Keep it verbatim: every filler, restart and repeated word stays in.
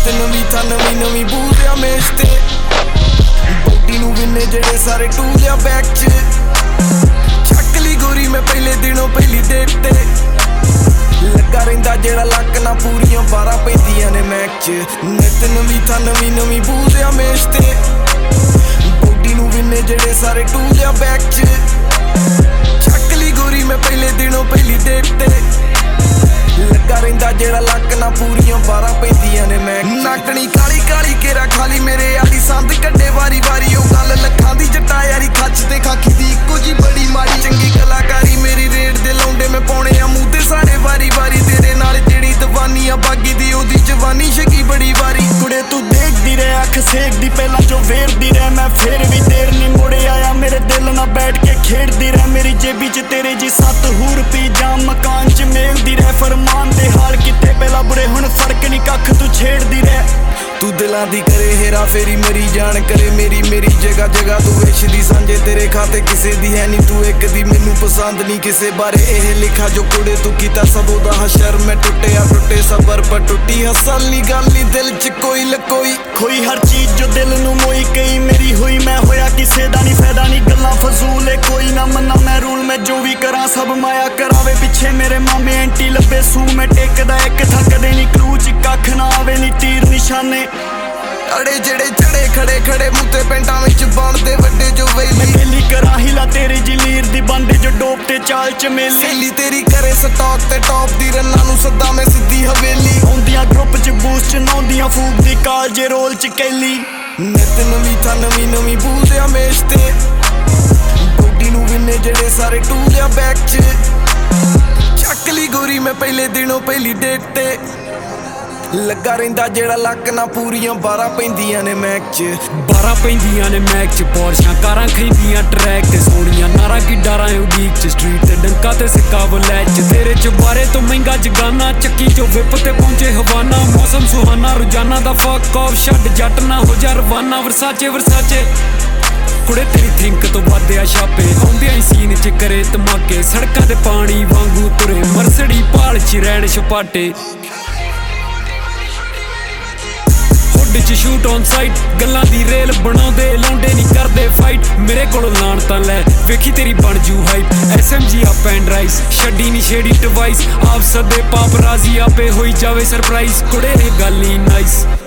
ਨਿਤ ਨਵੀਂ ਥਾਂ ਨਵੀਂ ਨਵੀਂ ਬੂਲਿਆ ਮੇਸ਼ ਤੇ ਬੋਡੀ ਨੂੰ ਵਿੰਨੇ ਜਿਹੜੇ ਸਾਰੇ ਟੂਲਿਆ ਬੈਕ ਚ ਚੱਕ ਲਈ ਗੋਰੀ ਮੈਂ ਪਹਿਲੇ ਦਿਨੋਂ ਪਹਿਲੀ ਡੇਟ ਤੇ ਲੱਗਾ ਰਹਿੰਦਾ ਜਿਹੜਾ ਲੱਕ ਨਾ ਪੂਰੀਆਂ ਬਾਰਾਂ ਪੈਂਦੀਆਂ ਨੇ ਮੈਕ ਚ ਨਿਤ ਨਵੀਂ ਥਾਂ ਨਵੀਂ ਨਵੀਂ ਬੂਲਿਆ ਮੇਸ਼ ਤੇ ਬੋਡੀ ਨੂੰ ਵਿੰਨੇ ਜਿਹੜੇ ਸਾਰੇ ਟੂਲਿਆ ਬੈਕ ਚ ਚੱਕ ਲਈ ਗੋਰੀ ਮੈਂ ਪਹਿਲੇ ਦਿਨੋਂ ਪਹਿਲੀ ਡੇਟ ਤੇ ਲੱਗਾ ਰਹਿੰਦਾ ਜਿਹੜਾ ਲੱਕ ਨਾ ਪੂਰੀਆਂ ਬਾਰਾਂ ਪੈਂਦੀਆਂ ਨੇ ਮੈਂ ਨਾਕਣੀ ਕਾਲੀ ਕਾਲੀ ਕੇਰਾ ਖਾਲੀ ਮੇਰੇ ਯਾਰੀ ਸੰਦ ਕੱਢੇ ਵਾਰੀ ਵਾਰੀ ਉਹ ਗੱਲ ਲੱਖਾਂ ਦੀ ਜੱਟਾ ਯਾਰੀ ਖੱਚ ਤੇ ਖਾਕੀ ਦੀ ਇੱਕੋ ਜੀ ਬੜੀ ਮਾੜੀ ਚੰਗੀ ਕਲਾਕਾਰੀ ਮੇਰੀ ਰੇਡ ਦੇ ਲਾਉਂਦੇ ਮੈਂ ਪਾਉਣੇ ਆ ਮੂੰਹ ਤੇ ਸਾਰੇ ਵਾਰੀ ਵਾਰੀ ਤੇਰੇ ਨਾਲ ਜਿਹੜੀ ਦਵਾਨੀ ਆ ਬਾਗੀ ਦੀ ਉਹਦੀ ਜਵਾਨੀ ਸ਼ਕੀ ਬੜੀ ਵਾਰੀ ਕੁੜੇ ਤੂੰ ਦੇਖਦੀ ਰਹਿ ਅੱਖ ਸੇਕਦੀ ਪਹਿਲਾਂ ਜੋ ਵੇਰਦੀ ਰਹਿ ਮੈਂ ਫੇਰ ਵੀ ਦੇਰ ਨਹੀਂ ਮੁੜੇ ਆਇਆ ਮੇਰੇ ਦਿਲ ਨਾਲ ਬੈਠ ਕੇ ਖੇਡਦੀ ਰਹਿ ਮੇਰੀ ਜੇਬੀ ਚ ਤੇਰੇ ਜੀ ਸੱਤ ਹੂਰ ਪੀ ਜਾਂ ਮਕਾਨ ਚ ਮੇਲਦੀ ਰਹਿ ਫਰਮਾਨ ਦੇ ਹਾਲ ਕਿਤੇ ਪਹਿਲਾਂ ਬੁਰੇ ਹੁਣ ਫਰਕ ਨਹੀਂ ਕੱਖ ਤੂੰ ਛੇੜਦੀ ਰਹਿ ਤੂੰ ਦਿਲਾਂ ਦੀ ਕਰੇ ਹੇਰਾ ਫੇਰੀ ਮੇਰੀ ਜਾਨ ਕਰੇ ਮੇਰੀ ਮੇਰੀ ਜਗ੍ਹਾ ਜਗ੍ਹਾ ਤੂੰ ਵੇਚਦੀ ਸਾਂਝੇ ਤੇਰੇ ਖਾਤੇ ਕਿਸੇ ਦੀ ਹੈ ਨਹੀਂ ਤੂੰ ਇੱਕ ਦੀ ਮੈਨੂੰ ਪਸੰਦ ਨਹੀਂ ਕਿਸੇ ਬਾਰੇ ਇਹ ਲਿਖਾ ਜੋ ਕੁੜੇ ਤੂੰ ਕੀਤਾ ਸਭ ਉਹਦਾ ਹਸ਼ਰ ਮੈਂ ਟੁੱਟਿਆ ਟੁੱਟੇ ਸਬਰ ਪਰ ਟੁੱਟੀ ਹਸਲ ਨੀ ਗੱਲ ਨੀ ਦਿਲ ਚ ਕੋਈ ਲਕੋਈ ਖੋਈ ਹਰ ਚੀਜ਼ ਜੋ ਦਿਲ ਨੂੰ ਮੋਈ ਕਈ ਮੇਰੀ ਹੋਈ ਮੈਂ ਹੋਇਆ ਕਿਸੇ ਦਾ ਨਹੀਂ ਫਾਇਦਾ ਨਹੀਂ ਗੱਲਾਂ ਫਜ਼ੂਲ ਏ ਕੋਈ ਨਾ ਮੰਨਾ ਮੈਂ ਰੂਲ ਮੈਂ ਜੋ ਵੀ ਕਰਾਂ ਸਭ ਮਾਇਆ ਕਰਾਵੇ ਪਿੱਛੇ ਮੇਰੇ ਮਾਮੇ ਐਂਟੀ ਲੱਭੇ ਸੂ ਮੈਂ ਟੇਕਦਾ ਇੱਕ ਥੱਕਦੇ ਨਹੀਂ ਕਲੂ ਚ ਕੱਖ ਨਾ ਆਵੇ ਨੀ ਤੀਰ ਨਿਸ਼ਾਨੇ ਅੜੇ ਜਿਹੜੇ ਚੜੇ ਖੜੇ ਖੜੇ ਮੁੱਤੇ ਪੈਂਟਾਂ ਵਿੱਚ ਬਣਦੇ ਵੱਡੇ ਜੋ ਵੇਲੀ ਮੈਂ ਪਹਿਲੀ ਕਰਾਂ ਹਿਲਾ ਤੇਰੀ ਜਲੀਰ ਦੀ ਬੰਦੇ ਜੋ ਡੋਪ ਤੇ ਚਾਲ ਚ ਮੇਲੀ ਸੇਲੀ ਤੇਰੀ ਕਰੇ ਸਟਾਕ ਤੇ ਟੌਪ ਦੀ ਰੰਨਾਂ ਨੂੰ ਸੱਦਾ ਮੈਂ ਸਿੱਧੀ ਹਵੇਲੀ ਆਉਂਦੀਆਂ ਗਰੁੱਪ ਚ ਬੂਸਟ ਚ ਨਾਉਂਦੀਆਂ ਫੂਕ ਦੀ ਕਾਲ ਜੇ ਰੋਲ ਚ ਕੈਲੀ ਨਿਤ ਨਵੀਂ ਥਾਂ ਨਵੀਂ ਨਵੀਂ ਬੂਲਿਆ ਮੇਸ਼ ਤੇ ਬੋਡੀ ਨੂੰ ਵਿੰਨੇ ਜਿਹੜੇ ਸਾਰੇ ਟੂਲਿਆ ਬੈਕ ਚ ਚੱਕ ਲਈ ਗੋਰੀ ਮੈਂ ਪਹਿਲੇ ਦਿਨੋਂ ਪਹਿਲੀ ਡੇਟ ਤੇ ਲੱਗਾ ਰਹਿੰਦਾ ਜਿਹੜਾ ਲੱਕ ਨਾ ਪੂਰੀਆਂ ਬਾਰਾਂ ਪੈਂਦੀਆਂ ਨੇ ਮੈਕ ਚ ਬਾਰਾਂ ਪੈਂਦੀਆਂ ਨੇ ਮੈਕ ਚ ਪੋਰਸ਼ਾਂ ਕਾਰਾਂ ਖੈਂਦੀਆਂ ਟਰੈਕ ਤੇ ਸੋਹਣੀਆਂ ਨਾਰਾਂ ਕੀ ਡਾਰਾਂ ਉਡੀਕ ਚ ਸਟਰੀਟ ਤੇ ਡੰਕਾ ਤੇ ਸਿੱਕਾ ਵਲੈਚ ਚ ਤੇਰੇ ਚ ਬਾਰੇ ਤੋਂ ਮਹਿੰਗਾ ਜਗਾਨਾ ਚੱਕੀ ਚੋਂ ਵਿਪ ਤੇ ਪਹੁੰਚੇ ਹਵਾਨਾ ਮੌਸਮ ਸੁਹਾਨਾ ਰੋਜ਼ਾਨਾ ਦਾ ਫੱਕ ਆਫ ਛੱਡ ਜੱਟ ਨਾ ਹੋ ਜਾ ਰਵਾਨਾ ਵਰਸਾਚੇ ਵਰਸਾਚੇ ਕੁੜੇ ਤੇਰੀ ਥਿੰਕ ਤੋਂ ਵੱਧਿਆ ਛਾਪੇ ਆਉਂਦਿਆਂ ਹੀ ਸੀਨ ਚ ਕਰੇ ਧਮਾਕੇ ਸੜਕਾਂ ਤੇ ਪਾਣੀ ਵਾਂਗੂ ਤੁਰੇ ਮਰਸੜੀ ਭਾਲ ਚ ਰਹਿਣ ਛਪਾਟੇ ਚ ਸ਼ੂਟ ਔਨ ਸਾਈਟ ਗੱਲਾਂ ਦੀ ਰੇਲ ਬਣਾਉਂਦੇ ਲਾਉਂਦੇ ਨਹੀਂ ਕਰਦੇ ਫਾਈਟ ਮੇਰੇ ਕੋਲੋਂ ਲਾਣ ਤਾਂ ਲੈ ਵੇਖੀ ਤੇਰੀ ਬਣ ਜੂ hype S M G up and rise ਛੱਡੀ ਨਹੀਂ ਛੇੜੀ ਡਿਵਾਈਸ ਆਪ ਸਦੇ ਪਾਪ ਰਾਜ਼ੀ ਆਪੇ ਹੋਈ ਜਾਵੇ ਸਰਪ੍ਰਾਈਜ਼ ਕੁੜੇ ਇਹ ਗੱਲ ਹੀ ਨਾਈਸ